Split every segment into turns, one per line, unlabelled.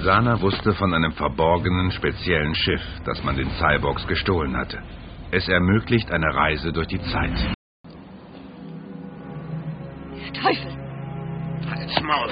Sana wusste von einem verborgenen, speziellen Schiff, das man den Cyborgs gestohlen hatte. Es ermöglicht eine Reise durch die Zeit.
Teufel!
Halt's Maul!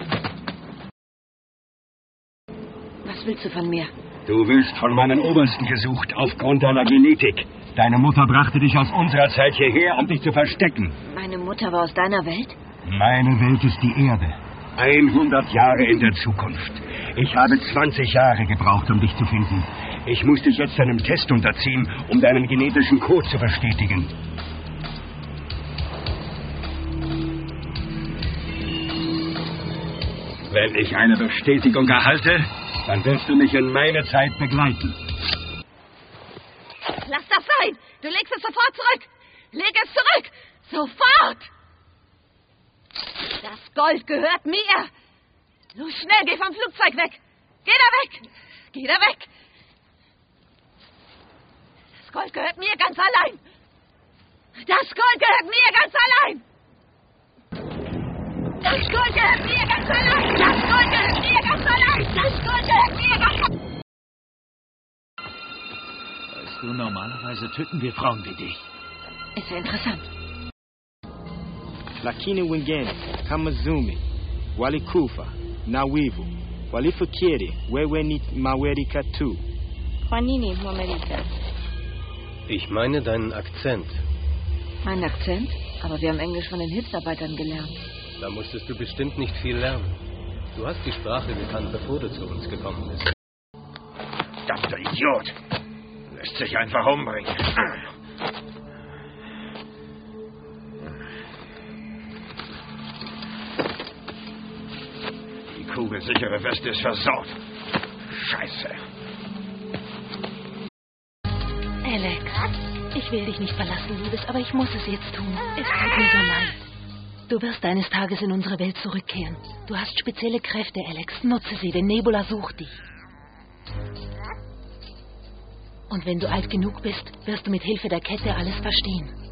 Was willst du von mir?
Du wirst von meinen Obersten gesucht, aufgrund deiner Genetik. Deine Mutter brachte dich aus unserer Zeit hierher, um dich zu verstecken.
Meine Mutter war aus deiner Welt?
Meine Welt ist die Erde. 100 Jahre in der Zukunft. Ich habe 20 Jahre gebraucht, um dich zu finden. Ich muss dich jetzt einem Test unterziehen, um deinen genetischen Code zu bestätigen. Wenn ich eine Bestätigung erhalte, dann wirst du mich in meine Zeit begleiten.
Lass das sein! Du legst es sofort zurück! Leg es zurück! Sofort! Das Gold gehört mir! Los, schnell, geh vom Flugzeug weg! Geh da weg! Geh da weg! Das Gold gehört mir ganz allein! Das Gold gehört mir ganz allein! Das Gold gehört mir ganz allein! Das Gold gehört mir ganz allein! Das Gold gehört mir ganz allein!
Weißt du, normalerweise töten wir Frauen wie dich.
Ist ja interessant.
Lakini wengine kama Zumi walikufa na wivu, walifikiri wewe ni Mwamerika tu.
Kwa nini Mwamerika?
Ich meine deinen Akzent.
Mein Akzent? Aber wir haben Englisch von den Hilfsarbeitern gelernt.
Da musstest du bestimmt nicht viel lernen. Du hast die Sprache gekannt, bevor du zu uns gekommen bist.
Verdammter Idiot! Lässt sich einfach umbringen. Die kugelsichere Weste ist versaut. Scheiße.
Alex, ich will dich nicht verlassen, Liebes, aber ich muss es jetzt tun. Es tut mir so leid. Du wirst eines Tages in unsere Welt zurückkehren. Du hast spezielle Kräfte, Alex. Nutze sie, denn Nebula sucht dich. Und wenn du alt genug bist, wirst du mit Hilfe der Kette alles verstehen.